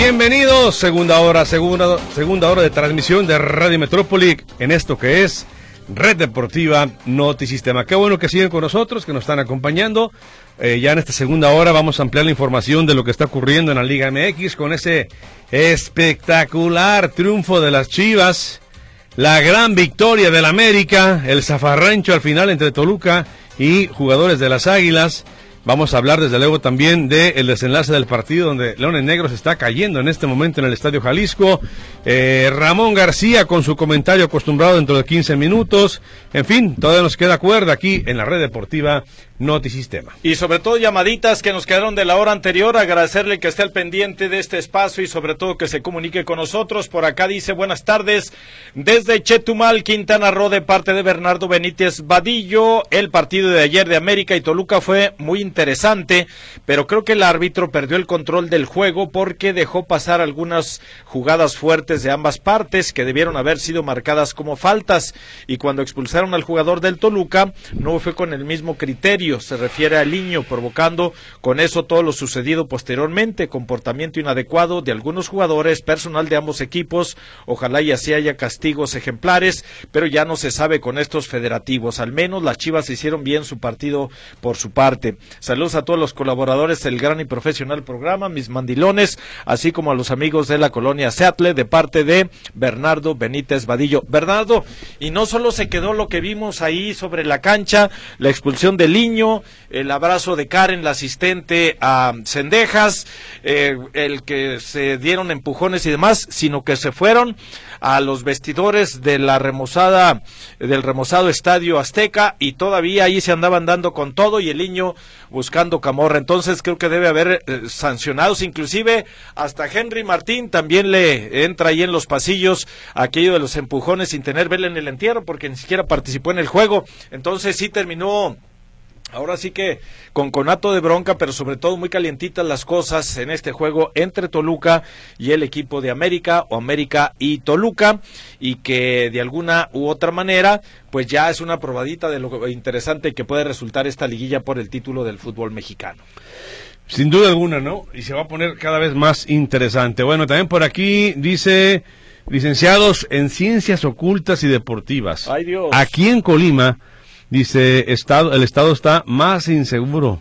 Bienvenidos, segunda hora de transmisión de Radio Metrópoli en esto que es Red Deportiva Notisistema. Qué bueno que siguen con nosotros, que nos están acompañando. Ya en esta segunda hora vamos a ampliar la información de lo que está ocurriendo en la Liga MX con ese espectacular triunfo de las Chivas, la gran victoria del América, el zafarrancho al final entre Toluca y jugadores de las Águilas. Vamos a hablar desde luego también del desenlace del partido donde Leones Negros está cayendo en este momento en el Estadio Jalisco. Ramón García con su comentario acostumbrado dentro de 15 minutos. En fin, todavía nos queda cuerda aquí en la Red Deportiva Notisistema. Y sobre todo llamaditas que nos quedaron de la hora anterior, agradecerle que esté al pendiente de este espacio y sobre todo que se comunique con nosotros. Por acá dice, buenas tardes, desde Chetumal, Quintana Roo, de parte de Bernardo Benítez Vadillo. El partido de ayer de América y Toluca fue muy interesante, pero creo que el árbitro perdió el control del juego porque dejó pasar algunas jugadas fuertes de ambas partes que debieron haber sido marcadas como faltas, y cuando expulsaron al jugador del Toluca no fue con el mismo criterio, se refiere al Niño, provocando con eso todo lo sucedido posteriormente, comportamiento inadecuado de algunos jugadores, personal de ambos equipos. Ojalá y así haya castigos ejemplares, pero ya no se sabe con estos federativos. Al menos las Chivas hicieron bien su partido por su parte. Saludos a todos los colaboradores del gran y profesional programa, mis mandilones, así como a los amigos de la colonia Seattle, de parte de Bernardo Benítez Vadillo. Bernardo, y no solo se quedó lo que vimos ahí sobre la cancha, la expulsión del Niño, el abrazo de Karen, la asistente a Cendejas, el que se dieron empujones y demás, sino que se fueron a los vestidores de la del remozado Estadio Azteca, y todavía ahí se andaban dando con todo, y el Niño buscando camorra. Entonces creo que debe haber sancionados, inclusive hasta Henry Martín también le entra ahí en los pasillos aquello de los empujones sin tener vela en el entierro, porque ni siquiera participó en el juego. Entonces sí terminó, ahora sí que con conato de bronca, pero sobre todo muy calientitas las cosas en este juego entre Toluca y el equipo de América, o América y Toluca, y que de alguna u otra manera pues ya es una probadita de lo interesante que puede resultar esta liguilla por el título del fútbol mexicano. Sin duda alguna, ¿no? Y se va a poner cada vez más interesante. Bueno, también por aquí dice, licenciados en Ciencias Ocultas y Deportivas. ¡Ay, Dios! Aquí en Colima, dice, el estado está más inseguro,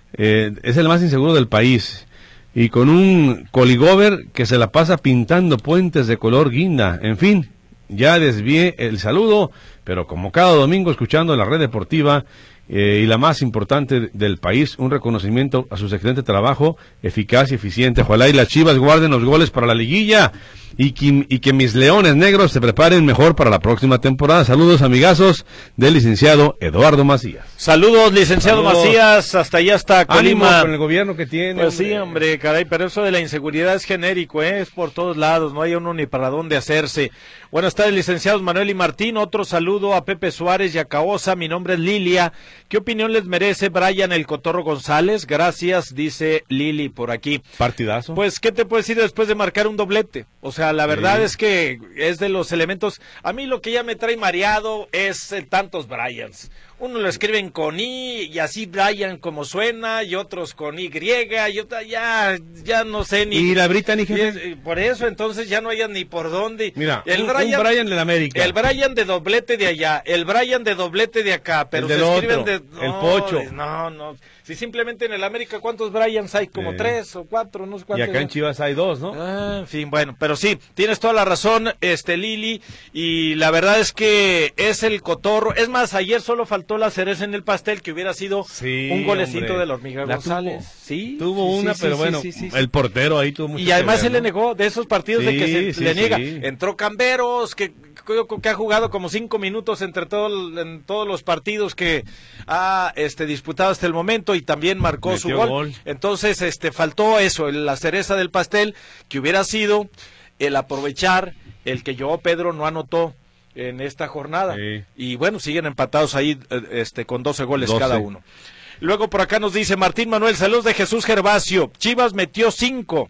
es el más inseguro del país, y con un coligover que se la pasa pintando puentes de color guinda. En fin, ya desvié el saludo, pero como cada domingo escuchando la Red Deportiva, y la más importante del país, un reconocimiento a su excelente trabajo, eficaz y eficiente. Ojalá y las Chivas guarden los goles para la liguilla, y que mis Leones Negros se preparen mejor para la próxima temporada. Saludos, amigazos, del licenciado Eduardo Macías. Saludos, licenciado Macías, hasta allá está Colima. Ánimo con el gobierno que tiene. Pues sí, hombre, caray, pero eso de la inseguridad es genérico, es por todos lados, no hay uno ni para dónde hacerse. Buenas tardes, licenciados Manuel y Martín, otro saludo a Pepe Suárez y a Caosa, mi nombre es Lilia. ¿Qué opinión les merece Brian el Cotorro González? Gracias, dice Lili por aquí. Partidazo. Pues, ¿qué te puedo decir después de marcar un doblete? O sea, la verdad es que es de los elementos. A mí lo que ya me trae mareado es tantos Bryans. Uno lo escriben con I, y así Brian como suena, y otros con Y, y otra ya no sé ni. ¿Y la Brittany? Por eso, entonces ya no hay ni por dónde. Mira, un Brian de la América. El Brian de doblete de allá, el Brian de doblete de acá, pero se escriben otro, no, el Pocho. No. Si simplemente en el América, ¿cuántos Bryans hay? Como 3 o 4, no sé cuántos. Y acá en Chivas hay 2, ¿no? En fin, bueno, pero sí, tienes toda la razón, Lili, y la verdad es que es el Cotorro. Es más, ayer solo faltó la cereza en el pastel, que hubiera sido un golecito de la Hormiga González. Tuvo una, pero bueno, el portero ahí tuvo mucho. Y además se le negó de esos partidos de que se le niega. Entró Camberos, que ha jugado como 5 minutos en todos los partidos que ha disputado hasta el momento, y también marcó metió su gol. Entonces faltó eso, la cereza del pastel, que hubiera sido el aprovechar el que Pedro no anotó en esta jornada. Y bueno, siguen empatados ahí con 12 goles cada uno. Luego por acá nos dice Martín Manuel, saludos de Jesús Gervasio. Chivas metió 5.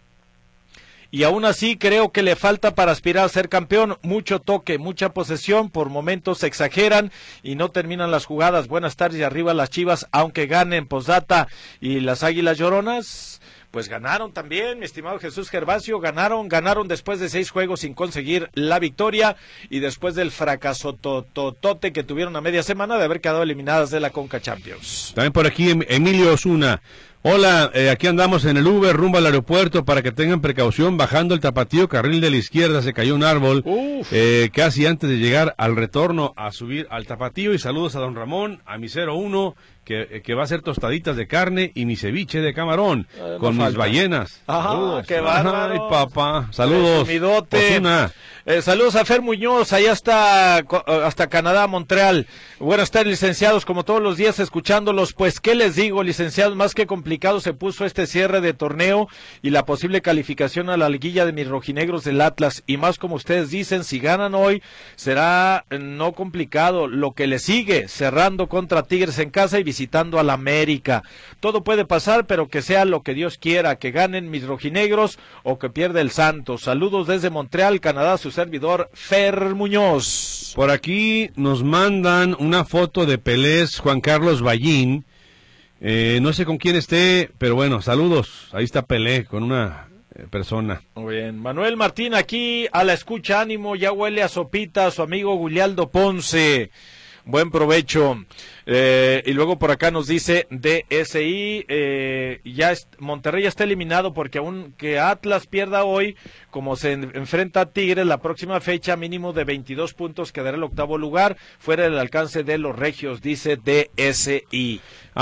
Y aún así creo que le falta para aspirar a ser campeón. Mucho toque, mucha posesión, por momentos se exageran y no terminan las jugadas. Buenas tardes, y arriba las Chivas, aunque ganen. Postdata, y las Águilas Lloronas, pues ganaron también, mi estimado Jesús Gervasio, ganaron después de 6 juegos sin conseguir la victoria y después del fracaso tototote que tuvieron a media semana de haber quedado eliminadas de la Conca Champions. También por aquí Emilio Osuna. Hola, aquí andamos en el Uber rumbo al aeropuerto para que tengan precaución bajando el Tapatío, carril de la izquierda, se cayó un árbol casi antes de llegar al retorno a subir al Tapatío. Y saludos a don Ramón, a mi 01 que va a hacer tostaditas de carne y mi ceviche de camarón con mis ballenas. Ajá, qué bárbaro. Ay, papá, saludos. Saludos a Fer Muñoz, allá hasta Canadá, Montreal. Buenas tardes, licenciados, como todos los días escuchándolos. Pues, ¿qué les digo, licenciados? Más que complicado se puso este cierre de torneo y la posible calificación a la liguilla de mis rojinegros del Atlas. Y más como ustedes dicen, si ganan hoy, será no complicado. Lo que le sigue, cerrando contra Tigres en casa y visitando al América. Todo puede pasar, pero que sea lo que Dios quiera, que ganen mis rojinegros o que pierda el Santos. Saludos desde Montreal, Canadá, su servidor Fer Muñoz. Por aquí nos mandan una foto de Pelés, Juan Carlos Ballín. No sé con quién esté, pero bueno, saludos. Ahí está Pelé con una persona. Muy bien. Manuel Martín aquí a la escucha, ánimo, ya huele a sopita, su amigo Gulialdo Ponce. Buen provecho. Y luego por acá nos dice DSI, Monterrey ya está eliminado porque aunque Atlas pierda hoy, como se enfrenta a Tigres, la próxima fecha mínimo de 22 puntos quedará el 8º lugar, fuera del alcance de los regios, dice DSI.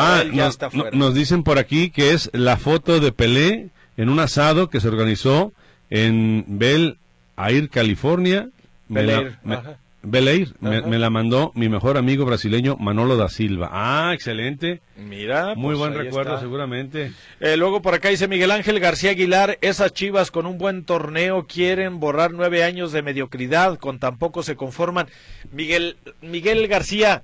Nos dicen por aquí que es la foto de Pelé en un asado que se organizó en Bel Air, California. Bel Air, me la mandó mi mejor amigo brasileño Manolo da Silva. Ah, excelente. Mira, muy pues buen recuerdo seguramente. Luego por acá dice Miguel Ángel García Aguilar, esas Chivas con un buen torneo quieren borrar 9 años de mediocridad, con tan poco se conforman. Miguel García,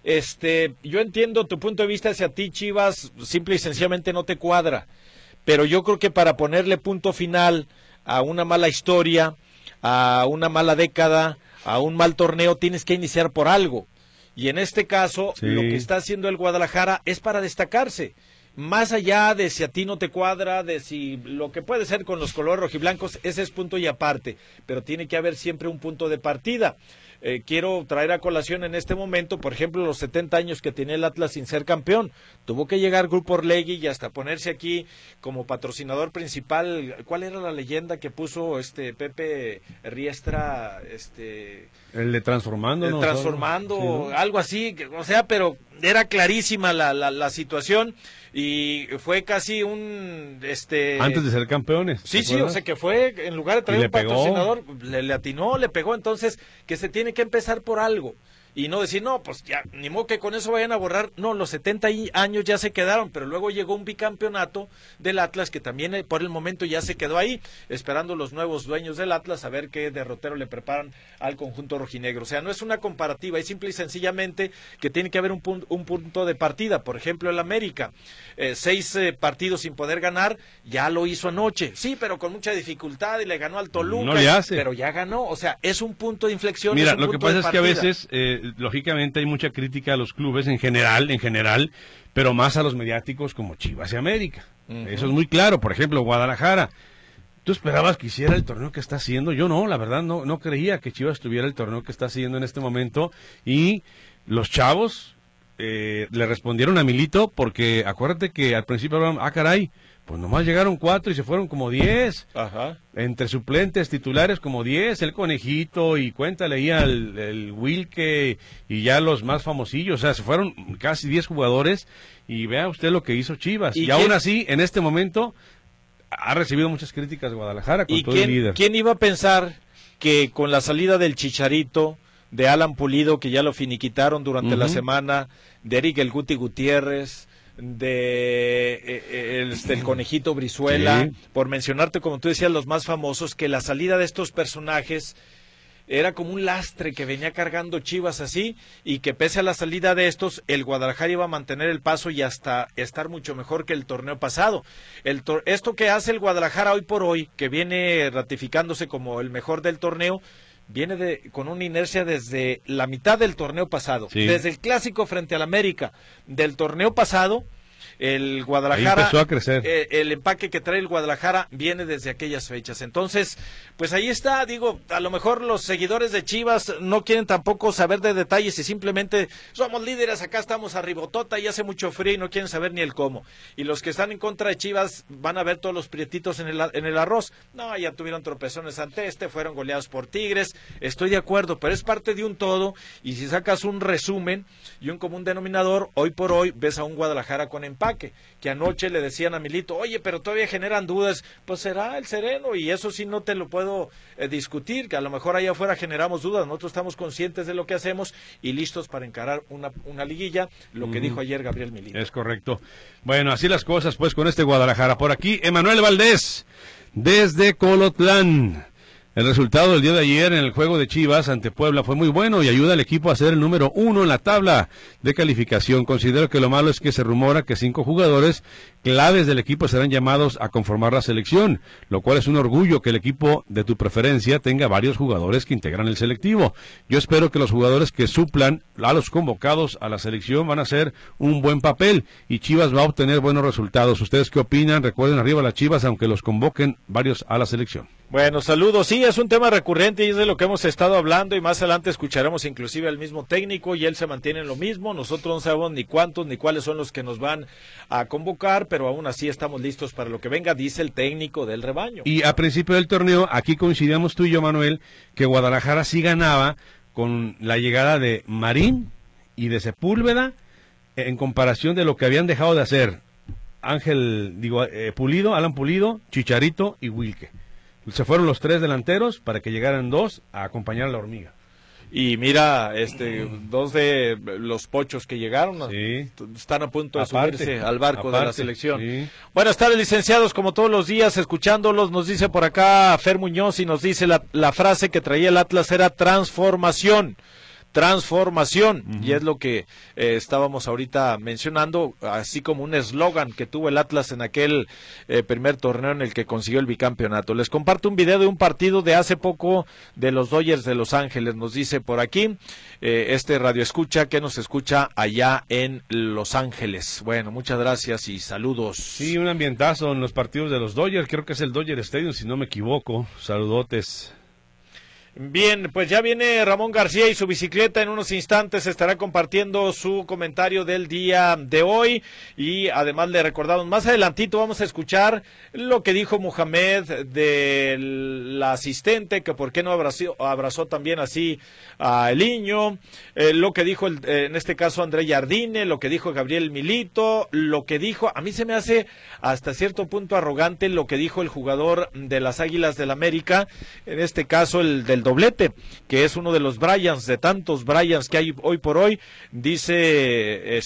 yo entiendo tu punto de vista hacia ti, Chivas, simple y sencillamente no te cuadra, pero yo creo que para ponerle punto final a una mala historia, a una mala década, a un mal torneo, tienes que iniciar por algo. Y en este caso, lo que está haciendo el Guadalajara es para destacarse. Más allá de si a ti no te cuadra, de si lo que puede ser con los colores rojiblancos, ese es punto y aparte. Pero tiene que haber siempre un punto de partida. Quiero traer a colación en este momento, por ejemplo, los 70 años que tenía el Atlas sin ser campeón. Tuvo que llegar Grupo Orlegui y hasta ponerse aquí como patrocinador principal. ¿Cuál era la leyenda que puso Pepe Riestra? El de Transformando, ¿no? Transformando, sí, ¿no? Algo así, o sea, pero era clarísima la situación y fue casi un antes de ser campeones. Sí, o sea que fue, en lugar de traer un patrocinador, le atinó, le pegó, entonces que se tiene que empezar por algo. Y no decir, no, pues ya, ni modo que con eso vayan a borrar. No, los 70 años ya se quedaron, pero luego llegó un bicampeonato del Atlas que también por el momento ya se quedó ahí, esperando los nuevos dueños del Atlas a ver qué derrotero le preparan al conjunto rojinegro. O sea, no es una comparativa, es simple y sencillamente que tiene que haber un punto de partida. Por ejemplo, el América, 6 partidos sin poder ganar, ya lo hizo anoche. Sí, pero con mucha dificultad y le ganó al Toluca. No le hace. Pero ya ganó, o sea, es un punto de inflexión. Mira, es un lo que punto pasa de es que a partida. veces lógicamente hay mucha crítica a los clubes en general, pero más a los mediáticos como Chivas y América. Eso es muy claro. Por ejemplo, Guadalajara. ¿Tú esperabas que hiciera el torneo que está haciendo? Yo no, la verdad no creía que Chivas tuviera el torneo que está haciendo en este momento. Y los chavos le respondieron a Milito porque acuérdate que al principio hablaban, caray, pues nomás llegaron 4 y se fueron como 10. Ajá. Entre suplentes, titulares como 10, el Conejito y cuéntale ahí el Wilke y ya los más famosillos, o sea, se fueron casi 10 jugadores y vea usted lo que hizo Chivas. Y aún así, en este momento, ha recibido muchas críticas Guadalajara con todo el líder. ¿Quién iba a pensar que con la salida del Chicharito, de Alan Pulido, que ya lo finiquitaron durante la semana, de Eric El Guti Gutiérrez, de el Conejito Brizuela, por mencionarte, como tú decías, los más famosos, que la salida de estos personajes era como un lastre que venía cargando Chivas así, y que pese a la salida de estos, el Guadalajara iba a mantener el paso y hasta estar mucho mejor que el torneo pasado. Esto que hace el Guadalajara hoy por hoy, que viene ratificándose como el mejor del torneo, viene con una inercia desde la mitad del torneo pasado, desde el clásico frente al América del torneo pasado. el Guadalajara, ahí empezó a crecer. El empaque que trae el Guadalajara viene desde aquellas fechas. Entonces, pues ahí está, digo, a lo mejor los seguidores de Chivas no quieren tampoco saber de detalles y simplemente somos líderes, acá estamos arribotota y hace mucho frío y no quieren saber ni el cómo. Y los que están en contra de Chivas van a ver todos los prietitos en el arroz. No, ya tuvieron tropezones ante fueron goleados por Tigres. Estoy de acuerdo, pero es parte de un todo y si sacas un resumen y un común denominador, hoy por hoy ves a un Guadalajara con empaque, que anoche le decían a Milito, oye, pero todavía generan dudas, pues será el sereno y eso sí no te lo puedo discutir, que a lo mejor allá afuera generamos dudas, nosotros estamos conscientes de lo que hacemos y listos para encarar una liguilla, lo que dijo ayer Gabriel Milito. Es correcto. Bueno, así las cosas pues con este Guadalajara. Por aquí, Emanuel Valdés, desde Colotlán. El resultado del día de ayer en el juego de Chivas ante Puebla fue muy bueno y ayuda al equipo a ser el número 1 en la tabla de calificación. Considero que lo malo es que se rumora que 5 jugadores claves del equipo serán llamados a conformar la selección, lo cual es un orgullo que el equipo de tu preferencia tenga varios jugadores que integran el selectivo. Yo espero que los jugadores que suplan a los convocados a la selección van a hacer un buen papel y Chivas va a obtener buenos resultados. ¿Ustedes qué opinan? Recuerden, arriba las Chivas, aunque los convoquen varios a la selección. Bueno, saludos. Sí, es un tema recurrente y es de lo que hemos estado hablando y más adelante escucharemos inclusive al mismo técnico y él se mantiene en lo mismo. Nosotros no sabemos ni cuántos ni cuáles son los que nos van a convocar, pero aún así estamos listos para lo que venga, dice el técnico del rebaño. Y a principio del torneo, aquí coincidíamos tú y yo, Manuel, que Guadalajara sí ganaba con la llegada de Marín y de Sepúlveda en comparación de lo que habían dejado de hacer Pulido, Alan Pulido, Chicharito y Wilke. Se fueron los 3 delanteros para que llegaran 2 a acompañar a la hormiga. Y mira, 2 de los pochos que llegaron están a punto de subirse al barco de la selección. Sí. Buenas tardes, licenciados, como todos los días, escuchándolos, nos dice por acá Fer Muñoz y nos dice la frase que traía el Atlas era transformación, y es lo que estábamos ahorita mencionando, así como un eslogan que tuvo el Atlas en aquel primer torneo en el que consiguió el bicampeonato. Les comparto un video de un partido de hace poco de los Dodgers de Los Ángeles, nos dice por aquí radio escucha que nos escucha allá en Los Ángeles. Bueno, muchas gracias y saludos. Sí, un ambientazo en los partidos de los Dodgers, creo que es el Dodger Stadium si no me equivoco. Saludotes. Bien, pues ya viene Ramón García y su bicicleta. En unos instantes estará compartiendo su comentario del día de hoy y además le recordamos, más adelantito vamos a escuchar lo que dijo Mohamed del asistente, que por qué no abrazó también así a Eliño, lo que dijo en este caso André Jardine, lo que dijo Gabriel Milito, lo que dijo, a mí se me hace hasta cierto punto arrogante lo que dijo el jugador de las Águilas del América, en este caso el del doblete, que es uno de los Bryans, de tantos Bryans que hay hoy por hoy, dice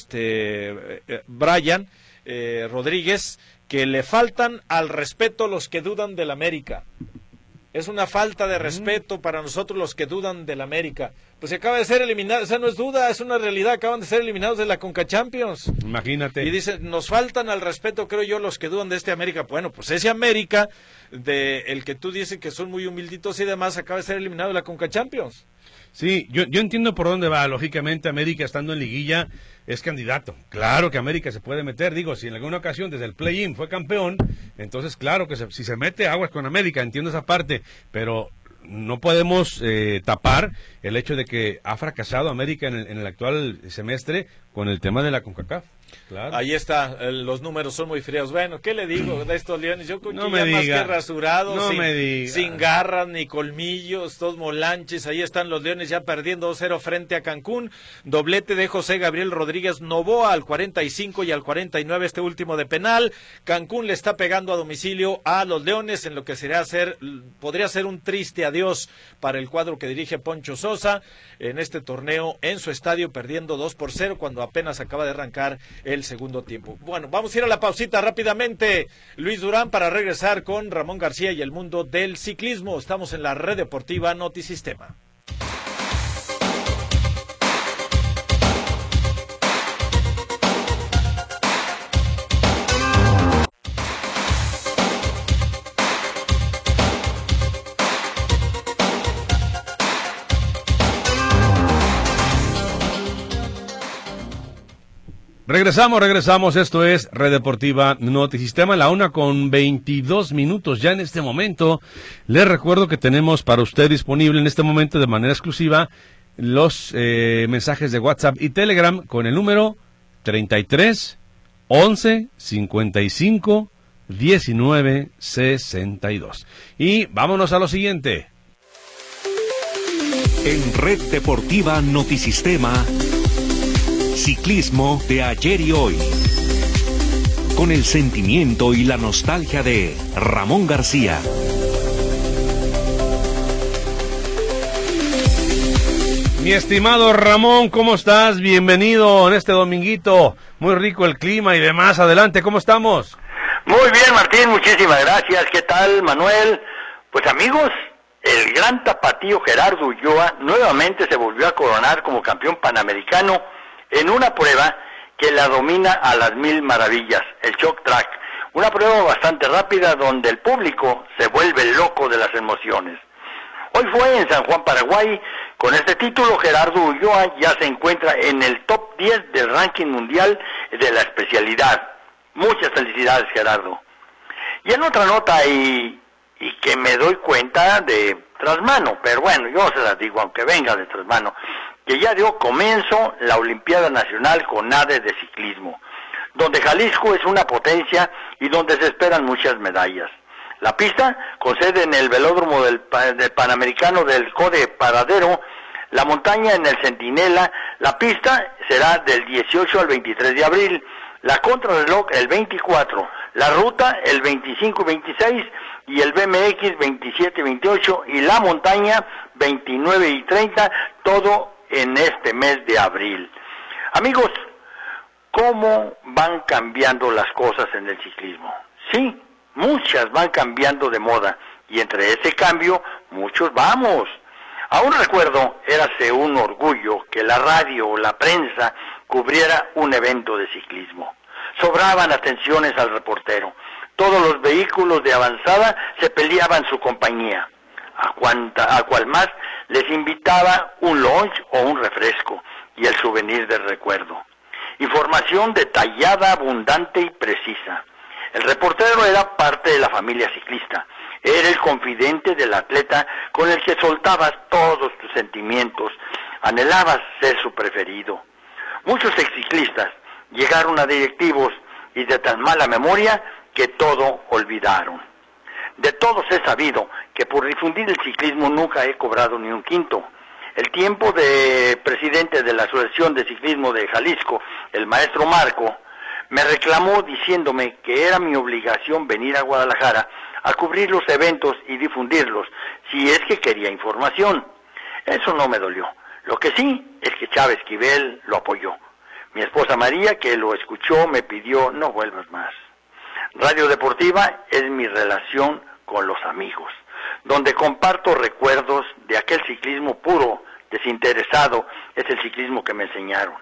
Brian Rodríguez, que le faltan al respeto los que dudan del América. Es una falta de respeto para nosotros los que dudan del América. Pues se acaba de ser eliminado, o sea, no es duda, es una realidad, acaban de ser eliminados de la Conca Champions. Imagínate. Y dice, nos faltan al respeto, creo yo, los que dudan de este América. Bueno, pues ese América, el que tú dices que son muy humilditos y demás, acaba de ser eliminado de la Conca Champions. Sí, yo entiendo por dónde va. Lógicamente América estando en liguilla es candidato. Claro que América se puede meter. Digo, si en alguna ocasión desde el play-in fue campeón, entonces claro que si se mete aguas con América, entiendo esa parte, pero no podemos tapar el hecho de que ha fracasado América en el actual semestre con el tema de la CONCACAF. Claro. Ahí está, los números son muy fríos. Bueno, ¿qué le digo de estos Leones? Yo creo no que me ya diga, más que rasurados, no sin garras ni colmillos, dos molanches. Ahí están los Leones ya perdiendo 2-0 frente a Cancún. Doblete de José Gabriel Rodríguez Novoa al 45 y al 49, este último de penal. Cancún le está pegando a domicilio a los Leones en lo que podría ser un triste adiós para el cuadro que dirige Poncho Sosa en este torneo en su estadio, perdiendo 2-0 cuando apenas acaba de arrancar el segundo tiempo. Bueno, vamos a ir a la pausita rápidamente, Luis Durán, para regresar con Ramón García y el mundo del ciclismo. Estamos en la Red Deportiva Notisistema. Regresamos, esto es Red Deportiva Notisistema, la 1:22 ya en este momento. Les recuerdo que tenemos para usted disponible en este momento de manera exclusiva los mensajes de WhatsApp y Telegram con el número 33 11 55 19 62. Y vámonos a lo siguiente. En Red Deportiva Notisistema, ciclismo de ayer y hoy, con el sentimiento y la nostalgia de Ramón García. Mi estimado Ramón, ¿cómo estás? Bienvenido en este dominguito, muy rico el clima y demás. Adelante, ¿cómo estamos? Muy bien, Martín, muchísimas gracias. ¿Qué tal, Manuel? Pues amigos, el gran tapatío Gerardo Ulloa nuevamente se volvió a coronar como campeón panamericano en una prueba que la domina a las 1000 maravillas, el shock track. Una prueba bastante rápida donde el público se vuelve loco de las emociones. Hoy fue en San Juan, Paraguay. Con este título, Gerardo Ulloa ya se encuentra en el top 10 del ranking mundial de la especialidad. Muchas felicidades, Gerardo. Y en otra nota, y que me doy cuenta de trasmano, pero bueno, yo se las digo, aunque venga de trasmano, que ya dio comienzo la Olimpiada Nacional CONADE de Ciclismo, donde Jalisco es una potencia y donde se esperan muchas medallas. La pista, con sede en el velódromo del Panamericano del Code Paradero, la montaña en el Centinela. La pista será del 18 al 23 de abril, la contrarreloj el 24, la ruta el 25 y 26 y el BMX 27 y 28 y la montaña 29 y 30, todo en este mes de abril. Amigos, ¿cómo van cambiando las cosas en el ciclismo? Sí, muchas van cambiando de moda y entre ese cambio muchos vamos. Aún recuerdo, érase un orgullo que la radio o la prensa cubriera un evento de ciclismo. Sobraban atenciones al reportero. Todos los vehículos de avanzada se peleaban su compañía. A cual más les invitaba un lunch o un refresco y el souvenir del recuerdo. Información detallada, abundante y precisa. El reportero era parte de la familia ciclista. Era el confidente del atleta con el que soltabas todos tus sentimientos. Anhelabas ser su preferido. Muchos exciclistas llegaron a directivos y de tan mala memoria que todo olvidaron. De todos he sabido que por difundir el ciclismo nunca he cobrado ni un quinto. El tiempo de presidente de la Asociación de Ciclismo de Jalisco, el maestro Marco, me reclamó diciéndome que era mi obligación venir a Guadalajara a cubrir los eventos y difundirlos, si es que quería información. Eso no me dolió. Lo que sí es que Chávez Esquivel lo apoyó. Mi esposa María, que lo escuchó, me pidió no vuelvas más. Radio Deportiva es mi relación con los amigos, donde comparto recuerdos de aquel ciclismo puro, desinteresado, es el ciclismo que me enseñaron.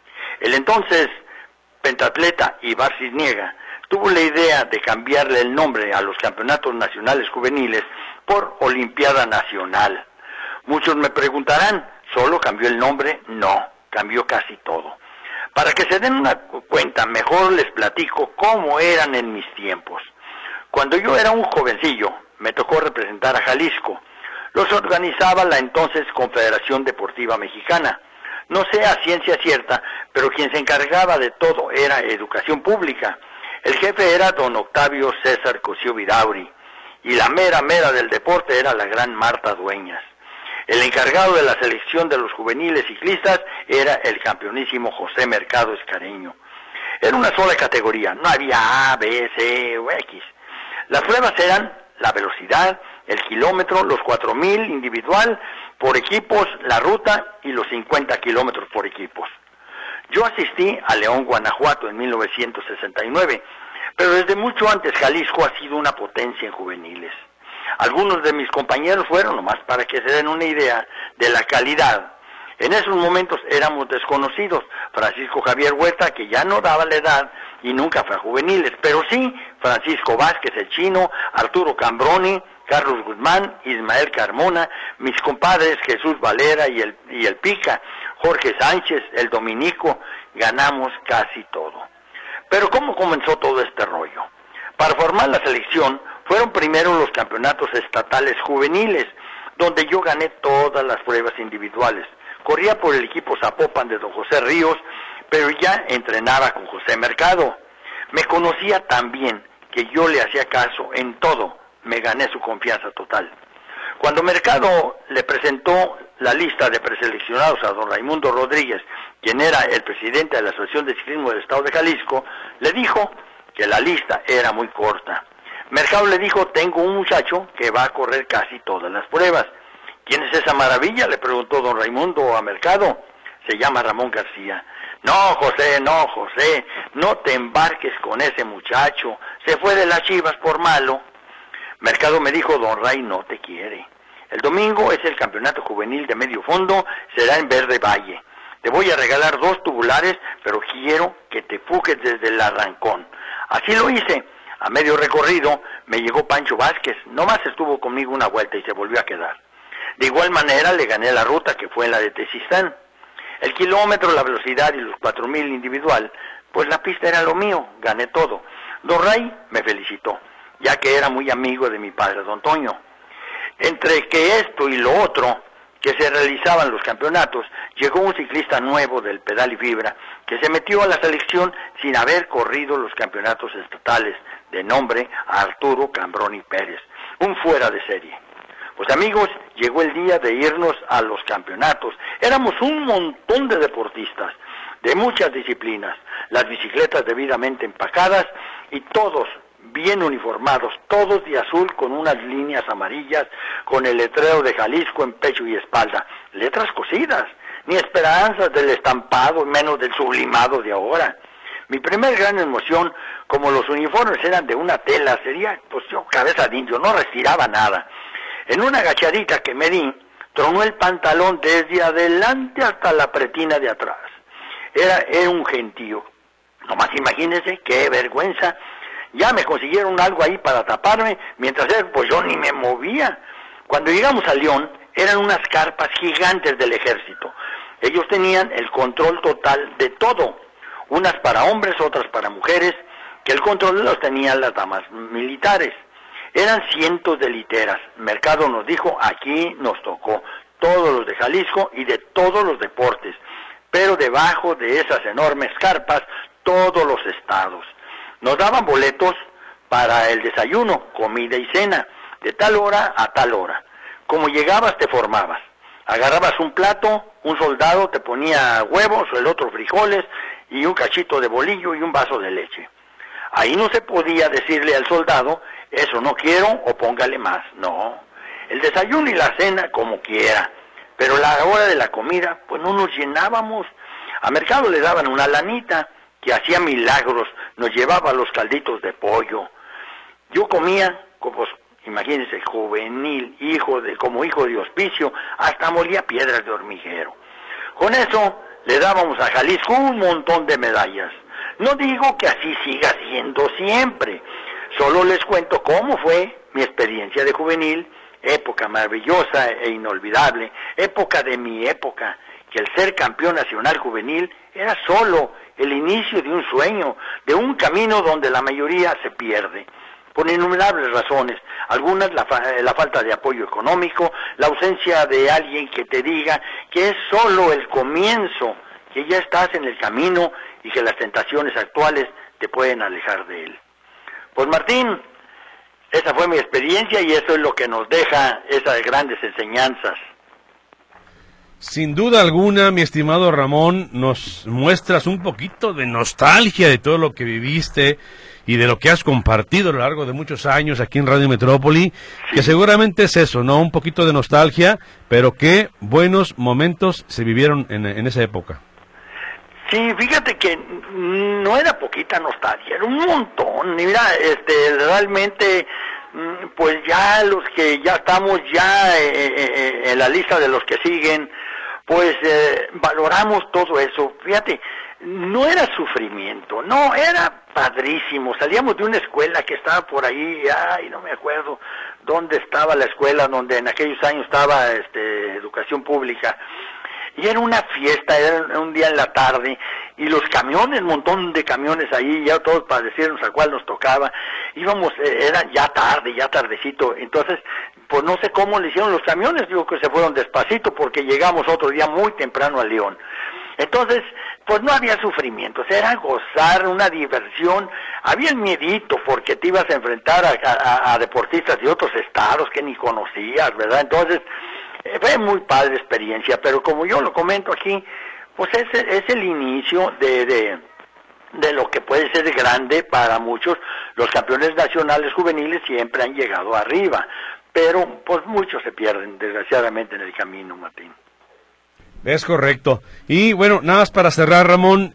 El entonces pentatleta Ibar Cisniega tuvo la idea de cambiarle el nombre a los campeonatos nacionales juveniles por Olimpiada Nacional. Muchos me preguntarán, ¿solo cambió el nombre? No, cambió casi todo. Para que se den una cuenta, mejor les platico cómo eran en mis tiempos. Cuando yo era un jovencillo, me tocó representar a Jalisco. Los organizaba la entonces Confederación Deportiva Mexicana. No sé a ciencia cierta, pero quien se encargaba de todo era Educación Pública. El jefe era don Octavio César Cosío Vidauri, y la mera del deporte era la gran Marta Dueñas. El encargado de la selección de los juveniles ciclistas era el campeonísimo José Mercado Escareño. Era una sola categoría, no había A, B, C o X. Las pruebas eran la velocidad, el kilómetro, los 4000 individual por equipos, la ruta y los 50 kilómetros por equipos. Yo asistí a León, Guanajuato en 1969, pero desde mucho antes Jalisco ha sido una potencia en juveniles. Algunos de mis compañeros fueron, nomás para que se den una idea de la calidad. En esos momentos éramos desconocidos. Francisco Javier Huerta, que ya no daba la edad y nunca fue a juveniles, pero sí Francisco Vázquez, el chino, Arturo Cambroni, Carlos Guzmán, Ismael Carmona, mis compadres Jesús Valera y el Pica, Jorge Sánchez, el Dominico, ganamos casi todo. Pero ¿cómo comenzó todo este rollo? Para formar la selección fueron primero los campeonatos estatales juveniles, donde yo gané todas las pruebas individuales. Corría por el equipo Zapopan de don José Ríos, pero ya entrenaba con José Mercado. Me conocía tan bien que yo le hacía caso en todo, me gané su confianza total. Cuando Mercado le presentó la lista de preseleccionados a don Raimundo Rodríguez, quien era el presidente de la Asociación de Ciclismo del Estado de Jalisco, le dijo que la lista era muy corta. Mercado le dijo, tengo un muchacho que va a correr casi todas las pruebas. ¿Quién es esa maravilla?, le preguntó don Raimundo a Mercado. Se llama Ramón García. No, José, no te embarques con ese muchacho, se fue de las Chivas por malo. Mercado me dijo, don Ray no te quiere. El domingo es el campeonato juvenil de medio fondo, será en Verde Valle. Te voy a regalar 2 tubulares, pero quiero que te fugues desde el arrancón. Así lo hice. A medio recorrido me llegó Pancho Vázquez, nomás estuvo conmigo una vuelta y se volvió a quedar. De igual manera le gané la ruta que fue en la de Tezistán. El kilómetro, la velocidad y los 4,000 individual, pues la pista era lo mío, gané todo. Don Ray me felicitó, ya que era muy amigo de mi padre, don Toño. Entre que esto y lo otro, que se realizaban los campeonatos, llegó un ciclista nuevo del pedal y fibra, que se metió a la selección sin haber corrido los campeonatos estatales, de nombre Arturo Cambroni Pérez, un fuera de serie. Pues amigos, llegó el día de irnos a los campeonatos. Éramos un montón de deportistas, de muchas disciplinas, las bicicletas debidamente empacadas y todos bien uniformados, todos de azul con unas líneas amarillas, con el letrero de Jalisco en pecho y espalda, letras cosidas, ni esperanzas del estampado, menos del sublimado de ahora. Mi primer gran emoción, como los uniformes eran de una tela, sería, pues yo, cabeza de indio, no respiraba nada. En una agachadita que me di, tronó el pantalón desde adelante hasta la pretina de atrás. Era un gentío. Nomás imagínense, qué vergüenza. Ya me consiguieron algo ahí para taparme, mientras pues yo ni me movía. Cuando llegamos a León, eran unas carpas gigantes del ejército. Ellos tenían el control total de todo. Unas para hombres, otras para mujeres, que el control los tenían las damas militares. Eran cientos de literas. Mercado nos dijo, aquí nos tocó, todos los de Jalisco y de todos los deportes, pero debajo de esas enormes carpas, todos los estados. Nos daban boletos para el desayuno, comida y cena, de tal hora a tal hora. Como llegabas, te formabas. Agarrabas un plato, un soldado te ponía huevos, el otro frijoles, y un cachito de bolillo y un vaso de leche. Ahí no se podía decirle al soldado, eso no quiero o póngale más. No, el desayuno y la cena como quiera, pero la hora de la comida, pues no nos llenábamos. A Mercado le daban una lanita, que hacía milagros, nos llevaba los calditos de pollo. Yo comía, pues, imagínense, juvenil, como hijo de hospicio, hasta molía piedras de hormiguero. Con eso le dábamos a Jalisco un montón de medallas. No digo que así siga siendo siempre, solo les cuento cómo fue mi experiencia de juvenil, época maravillosa e inolvidable, época de mi época, que el ser campeón nacional juvenil era solo el inicio de un sueño, de un camino donde la mayoría se pierde, por innumerables razones, algunas la falta de apoyo económico, la ausencia de alguien que te diga que es solo el comienzo, que ya estás en el camino y que las tentaciones actuales te pueden alejar de él. Pues Martín, esa fue mi experiencia y eso es lo que nos deja esas grandes enseñanzas. Sin duda alguna, mi estimado Ramón, nos muestras un poquito de nostalgia de todo lo que viviste y de lo que has compartido a lo largo de muchos años aquí en Radio Metrópoli, que seguramente es eso, ¿no? Un poquito de nostalgia, pero qué buenos momentos se vivieron en esa época. Sí, fíjate que no era poquita nostalgia, era un montón. Mira, realmente, pues ya los que ya estamos ya en la lista de los que siguen, pues valoramos todo eso. Fíjate, no era sufrimiento, no, era padrísimo. Salíamos de una escuela que estaba por ahí, no me acuerdo dónde estaba la escuela, donde en aquellos años estaba educación pública. Y era una fiesta, era un día en la tarde, y los camiones, un montón de camiones ahí, ya todos para decirnos a cuál nos tocaba. Íbamos, era ya tarde, ya tardecito, entonces, pues no sé cómo le hicieron los camiones, digo que se fueron despacito porque llegamos otro día muy temprano a León. Entonces, pues no había sufrimientos, era gozar, una diversión, había el miedito porque te ibas a enfrentar a deportistas de otros estados que ni conocías, ¿verdad? Entonces, fue muy padre experiencia, pero como yo lo comento aquí, pues es el inicio de lo que puede ser grande para muchos. Los campeones nacionales juveniles siempre han llegado arriba, pero pues muchos se pierden desgraciadamente en el camino, Martín. Es correcto. Y bueno, nada más para cerrar, Ramón,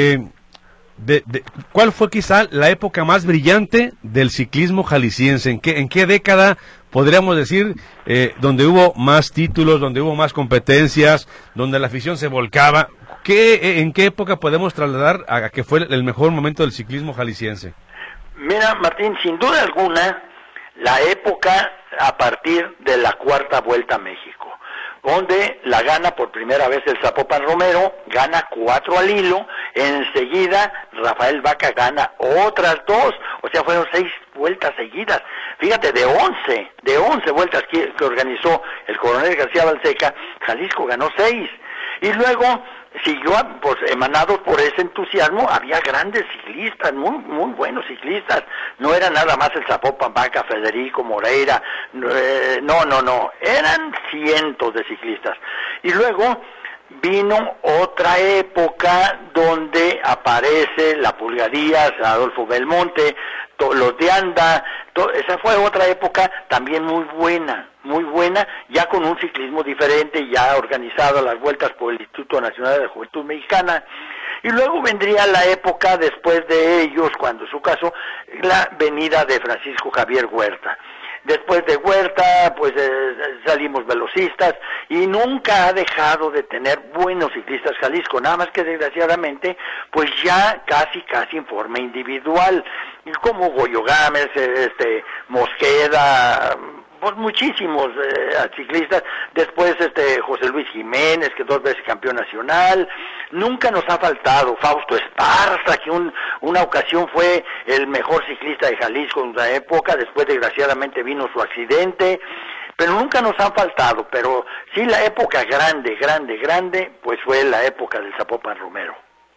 ¿cuál fue quizá la época más brillante del ciclismo jalisciense? ¿En qué década podríamos decir donde hubo más títulos, donde hubo más competencias, donde la afición se volcaba? ¿En qué época podemos trasladar a que fue el mejor momento del ciclismo jalisciense? Mira, Martín, sin duda alguna, la época a partir de la cuarta Vuelta a México, donde la gana por primera vez el Zapopan Romero, gana 4 al hilo, enseguida Rafael Vaca gana otras 2, o sea, fueron 6 vueltas seguidas. Fíjate, de 11 vueltas que organizó el coronel García Balseca, Jalisco ganó 6. Y luego siguió, pues, emanados por ese entusiasmo, había grandes ciclistas, muy buenos ciclistas, no era nada más el Zapopan Vaca, Federico Moreira, no, eran cientos de ciclistas. Y luego vino otra época donde aparece la Pulgadías, Adolfo Belmonte, los de Anda, esa fue otra época también muy buena, ya con un ciclismo diferente, ya organizado las vueltas por el Instituto Nacional de la Juventud Mexicana. Y luego vendría la época después de ellos, cuando en su caso, la venida de Francisco Javier Huerta. Después de Huerta, pues salimos velocistas y nunca ha dejado de tener buenos ciclistas Jalisco, nada más que desgraciadamente, pues ya casi en forma individual, como Goyo Gámez, Mosqueda, pues muchísimos ciclistas. Después José Luis Jiménez, que 2 veces campeón nacional. Nunca nos ha faltado Fausto Esparza, que una ocasión fue el mejor ciclista de Jalisco en una época, después desgraciadamente vino su accidente, pero nunca nos han faltado. Pero sí, la época grande, pues fue la época del Zapopan Romero.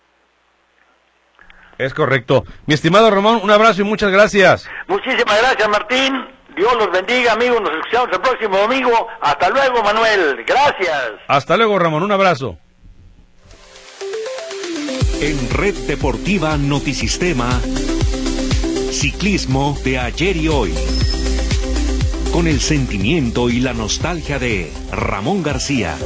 Es correcto. Mi estimado Ramón, un abrazo y muchas gracias. Muchísimas gracias, Martín. Dios los bendiga, amigos. Nos escuchamos el próximo domingo. Hasta luego, Manuel. Gracias. Hasta luego, Ramón. Un abrazo. En Red Deportiva Notisistema, ciclismo de ayer y hoy. Con el sentimiento y la nostalgia de Ramón García.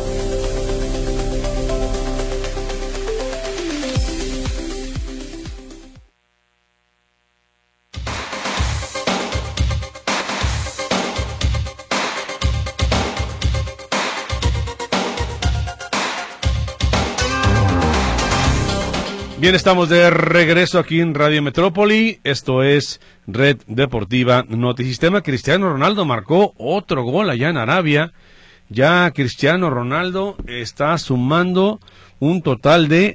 Bien, estamos de regreso aquí en Radio Metrópoli. Esto es Red Deportiva Notisistema. Cristiano Ronaldo marcó otro gol allá en Arabia. Ya Cristiano Ronaldo está sumando un total de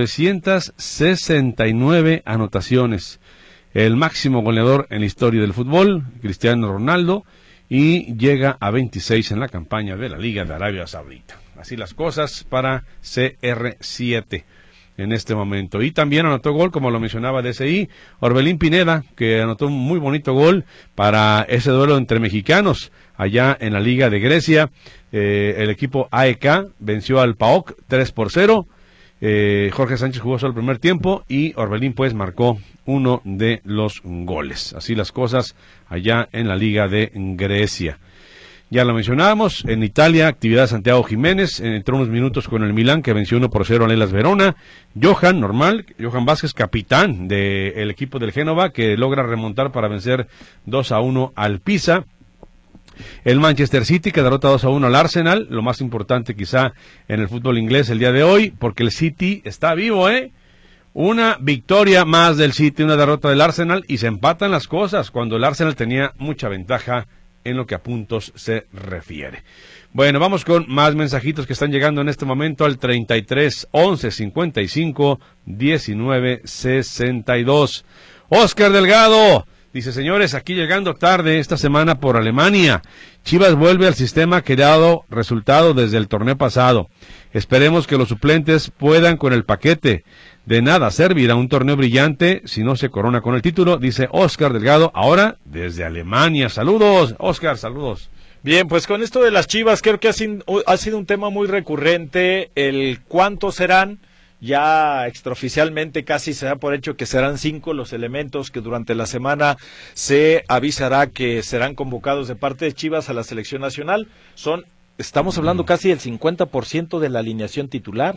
969 anotaciones. El máximo goleador en la historia del fútbol, Cristiano Ronaldo, y llega a 26 en la campaña de la Liga de Arabia Saudita. Así las cosas para CR7. En este momento. Y también anotó gol, como lo mencionaba DCI, Orbelín Pineda, que anotó un muy bonito gol para ese duelo entre mexicanos allá en la Liga de Grecia. El equipo AEK venció al PAOK 3-0. Jorge Sánchez jugó solo el primer tiempo y Orbelín pues marcó uno de los goles. Así las cosas allá en la Liga de Grecia. Ya lo mencionábamos, en Italia, actividad de Santiago Jiménez, entró unos minutos con el Milán, que venció 1-0 a Hellas Verona. Johan Vázquez, capitán del equipo del Génova, que logra remontar para vencer 2-1 al Pisa. El Manchester City, que derrota 2-1 al Arsenal, lo más importante quizá en el fútbol inglés el día de hoy, porque el City está vivo, Una victoria más del City, una derrota del Arsenal, y se empatan las cosas cuando el Arsenal tenía mucha ventaja en lo que a puntos se refiere. Bueno, vamos con más mensajitos que están llegando en este momento al 33 11 55 19 62. Oscar Delgado dice: señores, aquí llegando tarde esta semana por Alemania. Chivas vuelve al sistema que ha dado resultado desde el torneo pasado. Esperemos que los suplentes puedan con el paquete. De nada servirá un torneo brillante si no se corona con el título, dice Oscar Delgado, ahora desde Alemania. Saludos, Oscar, saludos. Bien, pues con esto de las Chivas creo que ha sido un tema muy recurrente, el cuántos serán. Ya extraoficialmente casi se da por hecho que serán 5 los elementos que durante la semana se avisará que serán convocados de parte de Chivas a la selección nacional. Estamos hablando casi del 50% de la alineación titular.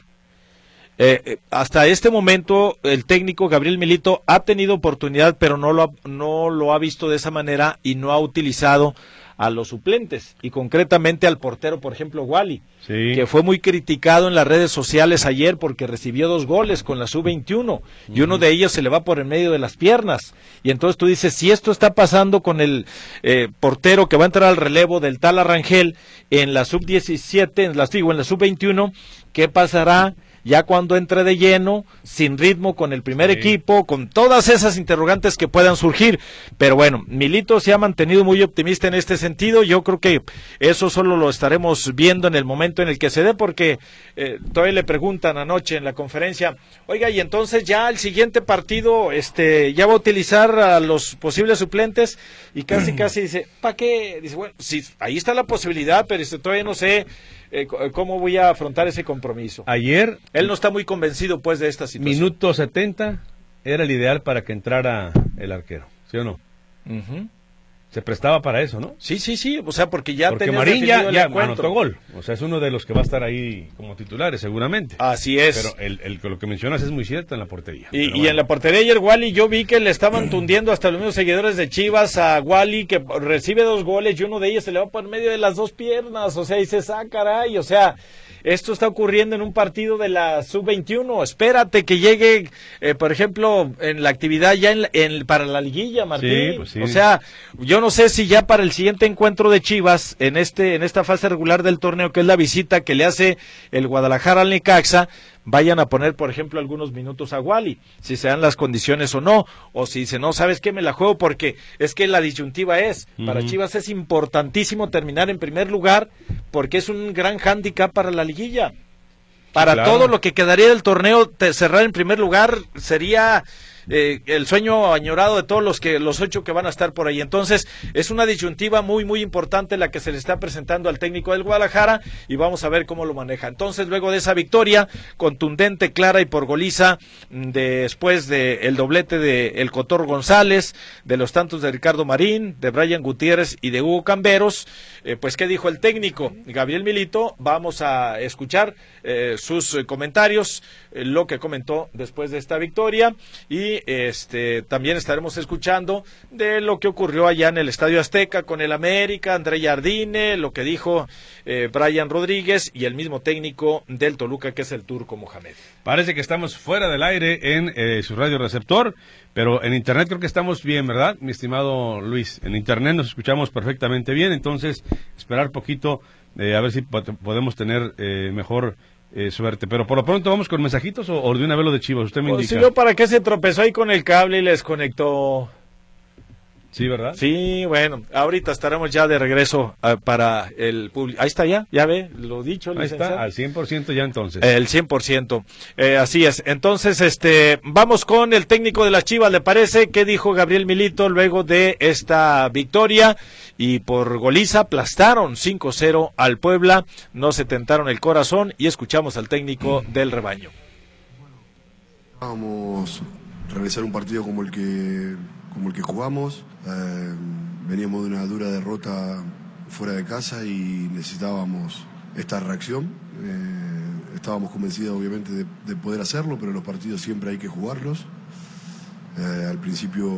Hasta este momento el técnico Gabriel Milito ha tenido oportunidad, pero no lo ha visto de esa manera y no ha utilizado a los suplentes, y concretamente al portero, por ejemplo, Wally, sí, que fue muy criticado en las redes sociales ayer porque recibió 2 goles con la sub-21 y uno de ellos se le va por en medio de las piernas, y entonces tú dices, si esto está pasando con el portero que va a entrar al relevo del tal Arrangel en la sub-17, en la sub-21, ¿qué pasará ya cuando entre de lleno, sin ritmo, con el primer equipo, con todas esas interrogantes que puedan surgir? Pero bueno, Milito se ha mantenido muy optimista en este sentido. Yo creo que eso solo lo estaremos viendo en el momento en el que se dé, porque todavía le preguntan anoche en la conferencia, oiga, y entonces ya el siguiente partido ya va a utilizar a los posibles suplentes, y casi dice, ¿para qué? Dice, bueno, sí, ahí está la posibilidad, pero todavía no sé cómo voy a afrontar ese compromiso. Ayer él no está muy convencido pues de esta situación. Minuto 70 era el ideal para que entrara el arquero, ¿sí o no? Se prestaba para eso, ¿no? Sí, o sea, porque Marín ya anotó gol, o sea, es uno de los que va a estar ahí como titulares seguramente. Así es. Pero lo que mencionas es muy cierto en la portería. Y bueno, en la portería ayer Wally, yo vi que le estaban tundiendo hasta los mismos seguidores de Chivas a Wally, que recibe 2 goles y uno de ellos se le va por medio de las 2 piernas, o sea, dices, caray, o sea, esto está ocurriendo en un partido de la sub-21, espérate que llegue, por ejemplo, en la actividad ya para la liguilla, Martín. Sí, pues sí. O sea, yo no sé si ya para el siguiente encuentro de Chivas, en esta fase regular del torneo, que es la visita que le hace el Guadalajara al Necaxa, vayan a poner, por ejemplo, algunos minutos a Wally, si se dan las condiciones o no, o si dice, no, ¿sabes qué? Me la juego, porque es que la disyuntiva para Chivas es importantísimo terminar en primer lugar, porque es un gran hándicap para la liguilla. Para todo lo que quedaría del torneo, cerrar en primer lugar sería el sueño añorado de todos los 8 que van a estar por ahí. Entonces es una disyuntiva muy muy importante la que se le está presentando al técnico del Guadalajara, y vamos a ver cómo lo maneja. Entonces, luego de esa victoria contundente, clara y por goliza, después del doblete de El Cotorro González, de los tantos de Ricardo Marín, de Brian Gutiérrez y de Hugo Camberos, pues ¿qué dijo el técnico Gabriel Milito? Vamos a escuchar sus comentarios, lo que comentó después de esta victoria, y también estaremos escuchando de lo que ocurrió allá en el Estadio Azteca con el América, André Jardine, lo que dijo Brian Rodríguez y el mismo técnico del Toluca, que es el Turco Mohamed. Parece que estamos fuera del aire en su radio receptor, pero en internet creo que estamos bien, ¿verdad, mi estimado Luis? En internet nos escuchamos perfectamente bien, entonces esperar poquito, a ver si podemos tener mejor suerte. Pero por lo pronto vamos con mensajitos o de una vez lo de Chivas, usted me indica. Si no, ¿para qué se tropezó ahí con el cable y les conectó? Sí, ¿verdad? Sí, bueno, ahorita estaremos ya de regreso para el público. Ahí está ya ve, lo dicho. Ahí está, al 100% ya entonces. El 100%, así es. Entonces, vamos con el técnico de las Chivas, ¿le parece? ¿Qué dijo Gabriel Milito luego de esta victoria? Y por goliza aplastaron 5-0 al Puebla, no se tentaron el corazón, y escuchamos al técnico del rebaño. Vamos a realizar un partido como el que jugamos. Veníamos de una dura derrota fuera de casa y necesitábamos esta reacción. Estábamos convencidos obviamente de poder hacerlo, pero los partidos siempre hay que jugarlos. Al principio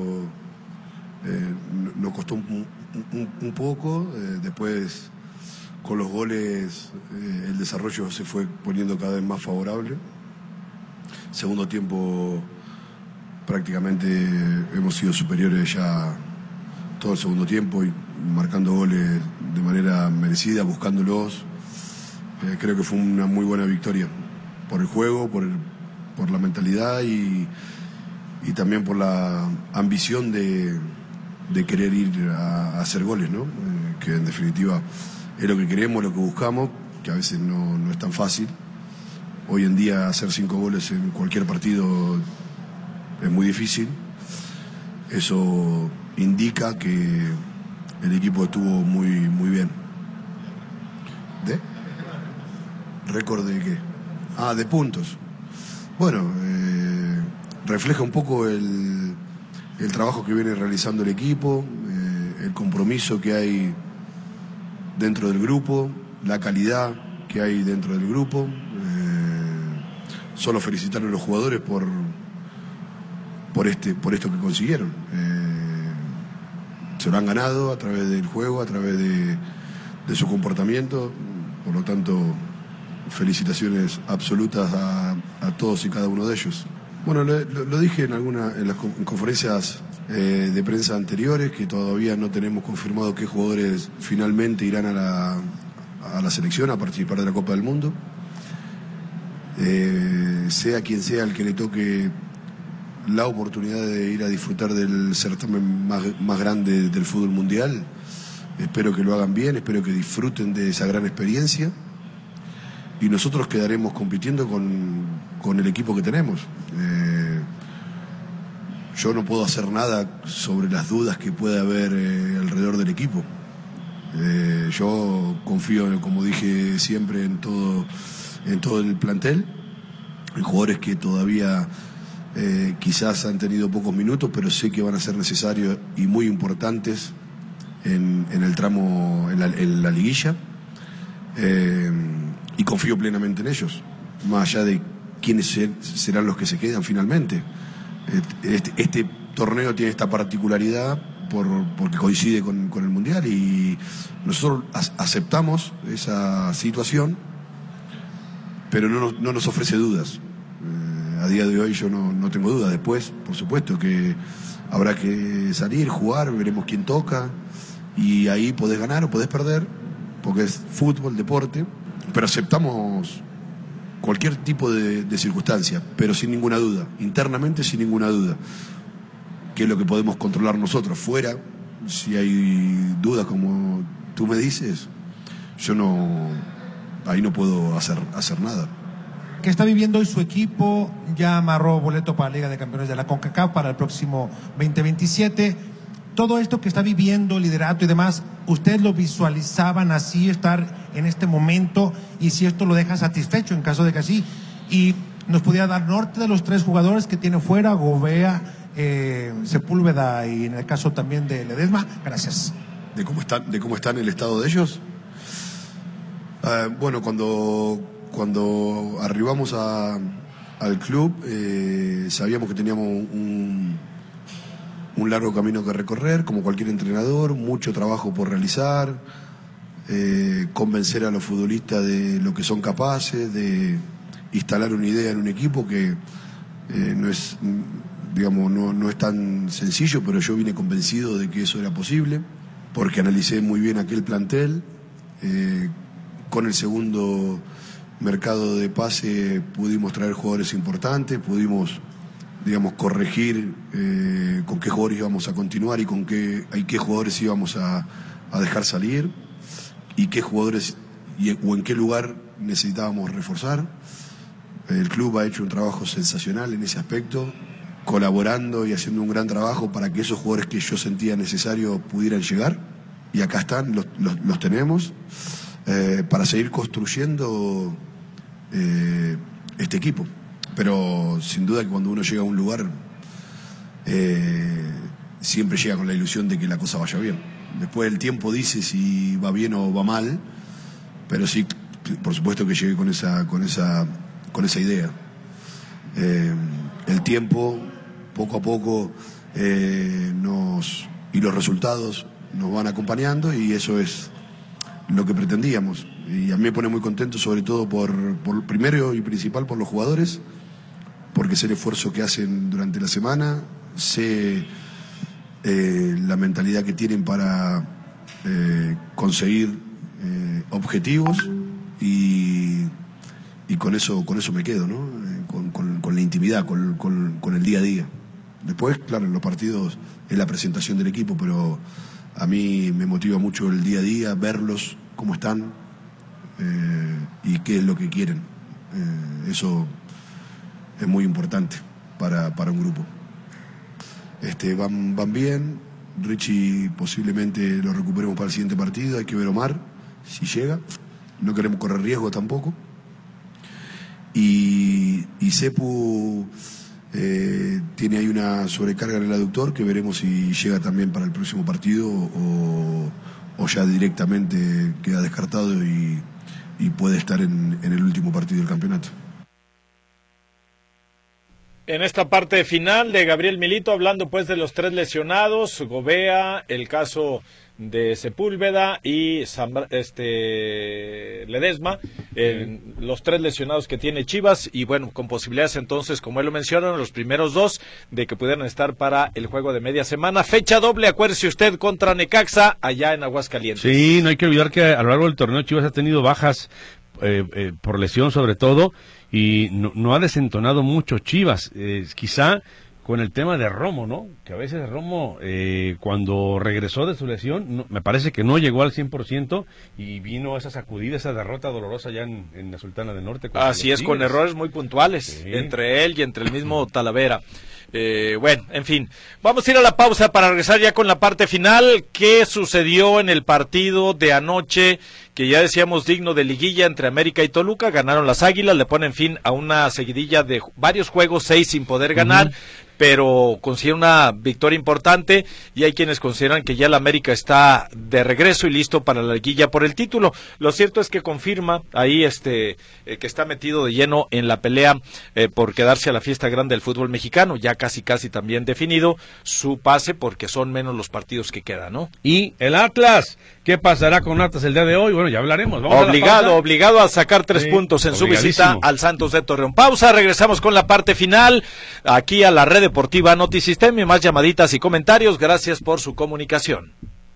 nos costó un poco, después con los goles el desarrollo se fue poniendo cada vez más favorable. Segundo tiempo prácticamente hemos sido superiores ya todo el segundo tiempo y marcando goles de manera merecida, buscándolos. Creo que fue una muy buena victoria por el juego, por la mentalidad y también por la ambición de querer ir a hacer goles, ¿no? Que en definitiva es lo que queremos, lo que buscamos, que a veces no es tan fácil. Hoy en día hacer 5 goles en cualquier partido es muy difícil. Eso indica que el equipo estuvo muy, muy bien. ¿De? ¿Récord de qué? De puntos. Bueno, refleja un poco el trabajo que viene realizando el equipo, el compromiso que hay dentro del grupo, la calidad que hay dentro del grupo. Solo felicitar a los jugadores por esto que consiguieron. Se lo han ganado a través del juego, a través de su comportamiento. Por lo tanto, felicitaciones absolutas a todos y cada uno de ellos. Bueno, lo dije en las conferencias de prensa anteriores, que todavía no tenemos confirmado qué jugadores finalmente irán a la selección a participar de la Copa del Mundo. Sea quien sea el que le toque la oportunidad de ir a disfrutar del certamen más grande del fútbol mundial, espero que lo hagan bien, espero que disfruten de esa gran experiencia y nosotros quedaremos compitiendo con el equipo que tenemos. Yo no puedo hacer nada sobre las dudas que puede haber alrededor del equipo. Yo confío, como dije siempre, en todo el plantel, en jugadores que todavía quizás han tenido pocos minutos, pero sé que van a ser necesarios y muy importantes en el tramo, en la liguilla, y confío plenamente en ellos, más allá de quiénes serán los que se quedan finalmente. Este torneo tiene esta particularidad porque coincide con el Mundial y nosotros aceptamos esa situación, pero no nos ofrece dudas. A día de hoy yo no tengo dudas. Después, por supuesto que habrá que salir, jugar, veremos quién toca y ahí podés ganar o podés perder, porque es fútbol, deporte, pero aceptamos cualquier tipo de circunstancia, pero sin ninguna duda, internamente sin ninguna duda, que es lo que podemos controlar nosotros. Fuera, si hay dudas como tú me dices, yo ahí no puedo hacer nada. ¿Qué está viviendo hoy su equipo? Ya amarró boleto para la Liga de Campeones de la CONCACAF para el próximo 2027. Todo esto que está viviendo, liderato y demás, ¿ustedes lo visualizaban así, estar en este momento? Y si esto lo deja satisfecho, en caso de que así. Y nos pudiera dar norte de los 3 jugadores que tiene fuera, Gobea, Sepúlveda y en el caso también de Ledesma. Gracias. ¿De cómo están el estado de ellos? Bueno, cuando arribamos al club, sabíamos que teníamos un largo camino que recorrer, como cualquier entrenador, mucho trabajo por realizar, convencer a los futbolistas de lo que son capaces, de instalar una idea en un equipo que no es tan sencillo, pero yo vine convencido de que eso era posible, porque analicé muy bien aquel plantel. Con el segundo mercado de pase pudimos traer jugadores importantes, pudimos corregir con qué jugadores íbamos a continuar y qué jugadores íbamos a dejar salir y qué jugadores o en qué lugar necesitábamos reforzar. El club ha hecho un trabajo sensacional en ese aspecto, colaborando y haciendo un gran trabajo para que esos jugadores que yo sentía necesario pudieran llegar, y acá están, los tenemos, para seguir construyendo este equipo. Pero sin duda que cuando uno llega a un lugar siempre llega con la ilusión de que la cosa vaya bien. Después el tiempo dice si va bien o va mal, pero sí, por supuesto que llegué con esa idea. El tiempo, poco a poco, y los resultados nos van acompañando, y eso es lo que pretendíamos. Y a mí me pone muy contento, sobre todo por primero y principal por los jugadores, porque sé el esfuerzo que hacen durante la semana, sé la mentalidad que tienen para conseguir objetivos y con eso me quedo, ¿no? Con la intimidad, con el día a día. Después, claro, en los partidos es la presentación del equipo, pero a mí me motiva mucho el día a día, verlos, cómo están y qué es lo que quieren. Eso es muy importante para un grupo. Van bien. Richie posiblemente lo recuperemos para el siguiente partido. Hay que ver Omar si llega. No queremos correr riesgo tampoco. Y Sepu tiene ahí una sobrecarga en el aductor que veremos si llega también para el próximo partido o ya directamente queda descartado y puede estar en el último partido del campeonato. En esta parte final de Gabriel Milito, hablando pues de los 3 lesionados, Gobea, el caso de Sepúlveda y Ledesma, los 3 lesionados que tiene Chivas, y bueno, con posibilidades entonces, como él lo menciona, los primeros 2 de que pudieran estar para el juego de media semana. Fecha doble, acuérdese usted, contra Necaxa, allá en Aguascalientes. Sí, no hay que olvidar que a lo largo del torneo Chivas ha tenido bajas por lesión sobre todo, y no ha desentonado mucho Chivas, quizá con el tema de Romo, ¿no? Que a veces Romo, cuando regresó de su lesión, me parece que no llegó al 100% y vino esa sacudida, esa derrota dolorosa ya en la Sultana del Norte. Así es, con errores muy puntuales, sí, entre él y entre el mismo Talavera. Bueno, en fin, vamos a ir a la pausa para regresar ya con la parte final. ¿Qué sucedió en el partido de anoche, que ya decíamos digno de liguilla entre América y Toluca? Ganaron las Águilas, le ponen fin a una seguidilla de varios juegos, 6 sin poder ganar, pero consigue una victoria importante, y hay quienes consideran que ya la América está de regreso y listo para la liguilla por el título. Lo cierto es que confirma ahí que está metido de lleno en la pelea por quedarse a la fiesta grande del fútbol mexicano, ya casi también definido su pase, porque son menos los partidos que quedan, ¿no? Y el Atlas, ¿qué pasará con Atlas el día de hoy? Bueno, ya hablaremos. Obligado a sacar 3 puntos en su visita al Santos de Torreón. Pausa, regresamos con la parte final, aquí a la red deportiva Notisistema, y más llamaditas y comentarios. Gracias por su comunicación.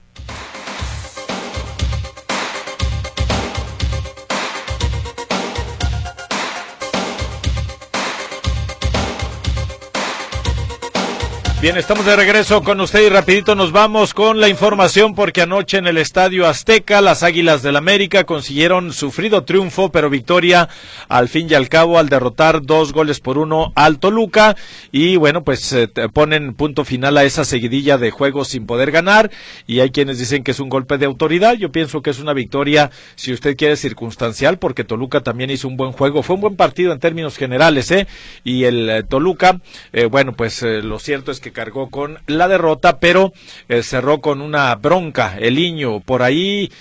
Bien, estamos de regreso con usted y rapidito nos vamos con la información, porque anoche en el Estadio Azteca las Águilas del América consiguieron sufrido triunfo, pero victoria al fin y al cabo al derrotar 2-1 al Toluca, y bueno, pues ponen punto final a esa seguidilla de juegos sin poder ganar, y hay quienes dicen que es un golpe de autoridad. Yo pienso que es una victoria, si usted quiere, circunstancial, porque Toluca también hizo un buen juego, fue un buen partido en términos generales, y el Toluca, bueno, pues lo cierto es que cargó con la derrota, pero cerró con una bronca. El Niño por ahí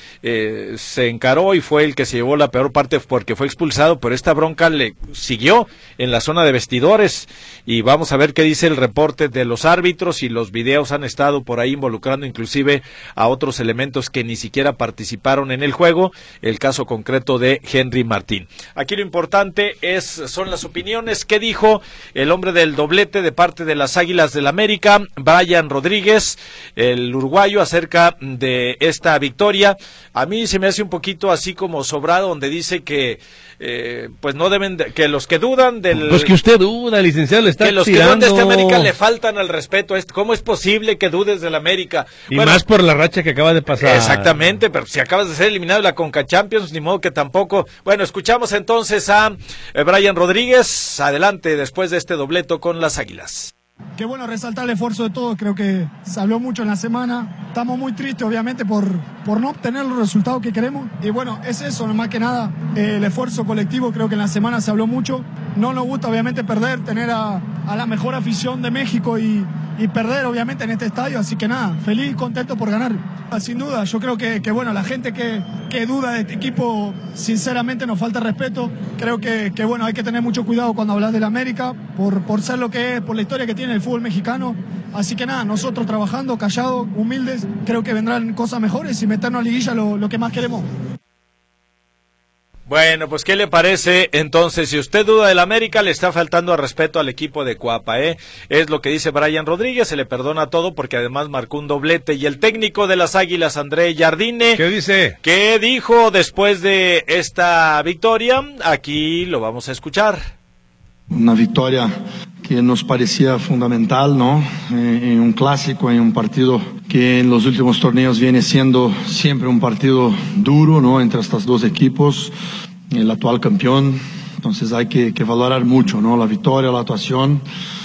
se encaró y fue el que se llevó la peor parte, porque fue expulsado, pero esta bronca le siguió en la zona de vestidores, y vamos a ver qué dice el reporte de los árbitros, y los videos han estado por ahí involucrando inclusive a otros elementos que ni siquiera participaron en el juego, el caso concreto de Henry Martín. Aquí lo importante son las opiniones. ¿Qué dijo el hombre del doblete de parte de las Águilas del América, Brian Rodríguez, el uruguayo, acerca de esta victoria? A mí se me hace un poquito así como sobrado, donde dice que pues no deben que los que dudan del... Pues que usted duda, licenciado, le está que los tirando. Que dudan de este América le faltan al respeto. ¿Cómo es posible que dudes del América? Y bueno, más por la racha que acaba de pasar. Exactamente, pero si acabas de ser eliminado de la Conca Champions, ni modo que tampoco. Bueno, escuchamos entonces a Brian Rodríguez. Adelante, después de este dobleto con las Águilas. Qué bueno resaltar el esfuerzo de todos, creo que se habló mucho en la semana. Estamos muy tristes, obviamente, por no obtener los resultados que queremos. Y bueno, es eso, más que nada, el esfuerzo colectivo. Creo que en la semana se habló mucho. No nos gusta, obviamente, perder, tener a la mejor afición de México y perder, obviamente, en este estadio. Así que nada, feliz y contento por ganar. Sin duda, yo creo que bueno, la gente que duda de este equipo, sinceramente, nos falta respeto. Creo que bueno, hay que tener mucho cuidado cuando hablas del América, por ser lo que es, por la historia que tiene el fútbol mexicano. Así que nada, nosotros trabajando, callados, humildes, creo que vendrán cosas mejores y meternos a liguilla lo que más queremos. Bueno, pues ¿qué le parece? Entonces, si usted duda del América, le está faltando al respeto al equipo de Cuapa, Es lo que dice Brian Rodríguez, se le perdona todo porque además marcó un doblete. Y el técnico de las Águilas, André Jardine, ¿qué dice? ¿Qué dijo después de esta victoria? Aquí lo vamos a escuchar. Una victoria que nos parecía fundamental, ¿no? En un clásico, en un partido que en los últimos torneos viene siendo siempre un partido duro, ¿no? Entre estos dos equipos, el actual campeón. Entonces hay que valorar mucho, ¿no? La victoria, la actuación.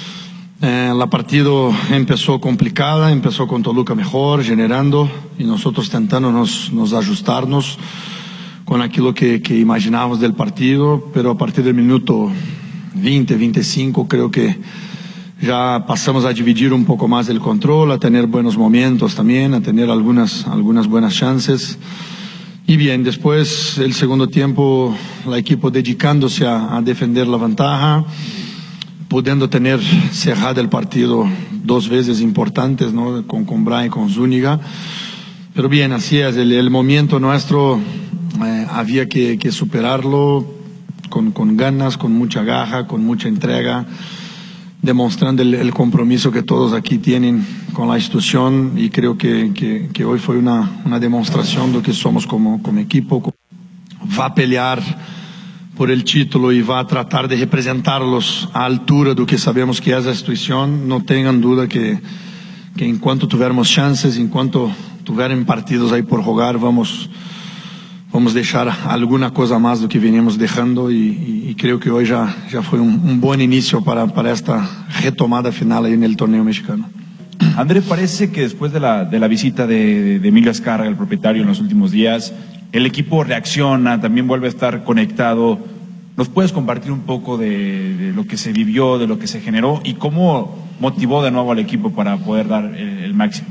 La partido empezó complicada, empezó con Toluca mejor, generando, y nosotros tentando nos ajustarnos con aquello que imaginábamos del partido, pero a partir del minuto 20, 25, creo que ya pasamos a dividir un poco más el control, a tener buenos momentos también, a tener algunas buenas chances. Y bien, después el segundo tiempo, el equipo dedicándose a defender la ventaja, pudiendo tener cerrado el partido 2 veces importantes, ¿no? Con Brian y con Zúñiga. Pero bien, así es, el momento nuestro había que superarlo con ganas, con mucha garra, con mucha entrega, demostrando el compromiso que todos aquí tienen con la institución, y creo que hoy fue una demostración de lo que somos como equipo. Va a pelear por el título y va a tratar de representarlos a altura de lo que sabemos que es la institución. No tengan duda que en cuanto tuviéramos chances, en cuanto tuvieran partidos ahí por jugar, vamos dejar alguna cosa más de lo que veníamos dejando, y creo que hoy ya fue un buen inicio para esta retomada final ahí en el torneo mexicano. André, parece que después de la visita de Emilio Azcárraga, el propietario, en los últimos días, el equipo reacciona, también vuelve a estar conectado. ¿Nos puedes compartir un poco de lo que se vivió, de lo que se generó, y cómo motivó de nuevo al equipo para poder dar el máximo?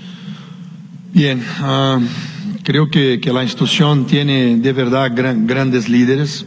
Bien, creo que la institución tiene de verdad grandes líderes,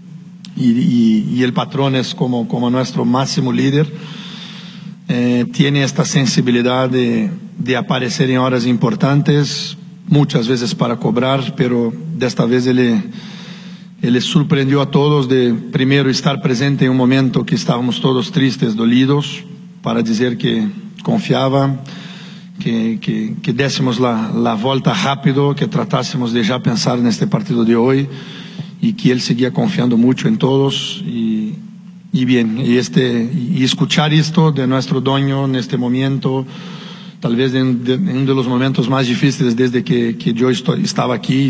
y el patrón es como nuestro máximo líder. Tiene esta sensibilidad de aparecer en horas importantes, muchas veces para cobrar, pero de esta vez él sorprendió a todos de primero estar presente en un momento que estábamos todos tristes, dolidos, para decir que confiaba, que désemos la vuelta rápido, que tratásemos de ya pensar en este partido de hoy, y que él seguía confiando mucho en todos. Y bien, y escuchar esto de nuestro dueño en este momento, tal vez en uno de los momentos más difíciles desde que yo estaba aquí,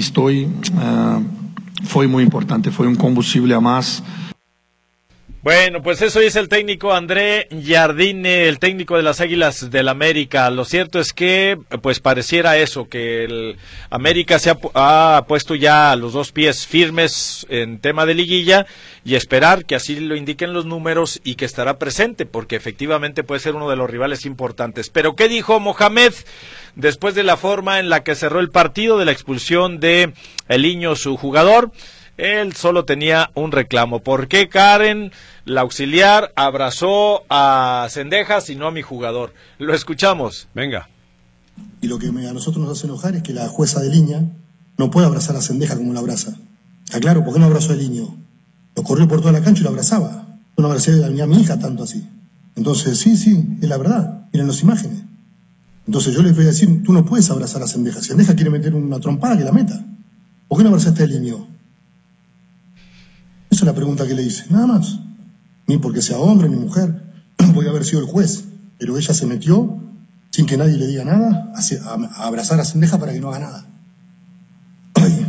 fue muy importante, fue un combustible a más. Bueno, pues eso es el técnico André Jardine, el técnico de las Águilas del América. Lo cierto es que, pues pareciera eso, que el América se ha puesto ya los 2 pies firmes en tema de liguilla, y esperar que así lo indiquen los números y que estará presente, porque efectivamente puede ser uno de los rivales importantes. Pero ¿qué dijo Mohamed después de la forma en la que cerró el partido, de la expulsión de Eliño, su jugador? Él solo tenía un reclamo. ¿Por qué Karen, la auxiliar, abrazó a Cendejas y no a mi jugador? Lo escuchamos. Venga. Y lo que a nosotros nos hace enojar es que la jueza de línea no puede abrazar a Cendejas como la abraza. Está claro, ¿por qué no abrazó a Eliño? Lo corrió por toda la cancha y lo abrazaba. Yo no abracé a mi hija tanto así. Entonces, sí, es la verdad. Miren las imágenes. Entonces yo les voy a decir, tú no puedes abrazar a Cendejas. Cendejas quiere meter una trompada, que la meta. ¿Por qué no abrazaste a Eliño? Esa es la pregunta que le hice, nada más. Ni porque sea hombre ni mujer, podía haber sido el juez, pero ella se metió, sin que nadie le diga nada, a abrazar a Cendejas para que no haga nada. Ay.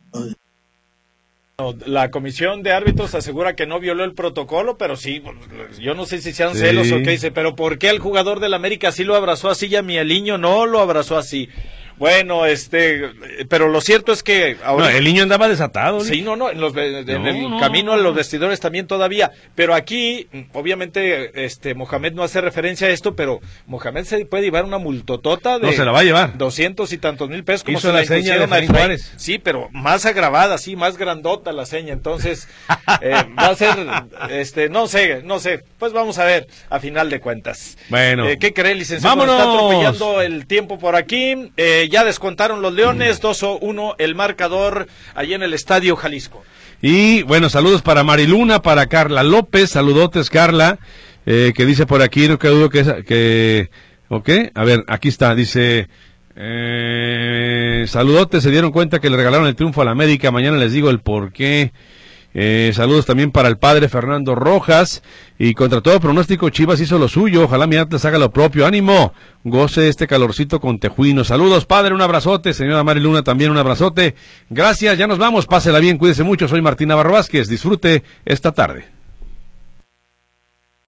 La comisión de árbitros asegura que no violó el protocolo, pero sí, yo no sé si sean celos o qué dice, pero ¿por qué el jugador del América sí lo abrazó así y a mi Eliño no lo abrazó así? Bueno, pero lo cierto es que ahora el niño andaba desatado, ¿no? Sí, en el camino a los vestidores también todavía, pero aquí obviamente Mohamed no hace referencia a esto, pero Mohamed se puede llevar una multotota de, no se la va a llevar, 200 y tantos mil pesos, como hizo se la seña de Efraín Juárez. Sí, pero más agravada, sí, más grandota la seña, entonces va a ser, no sé, pues vamos a ver a final de cuentas. Bueno, ¿qué cree, licenciado? ¡Vámonos! Está atropellando el tiempo por aquí. ya descontaron los Leones, 2-1 el marcador allí en el Estadio Jalisco. Y bueno, saludos para Mariluna, para Carla López, saludotes Carla, que dice por aquí, no quedo dudo que ok, a ver, aquí está, dice, saludotes, se dieron cuenta que le regalaron el triunfo a la América, mañana les digo el por qué. Saludos también para el padre Fernando Rojas, y contra todo pronóstico Chivas hizo lo suyo, ojalá mi Atlas haga lo propio, ánimo, goce este calorcito con tejuino. Saludos padre, un abrazote, señora Mariluna también un abrazote, gracias, ya nos vamos, pásela bien, cuídese mucho, soy Martín Navarro Vázquez, disfrute esta tarde.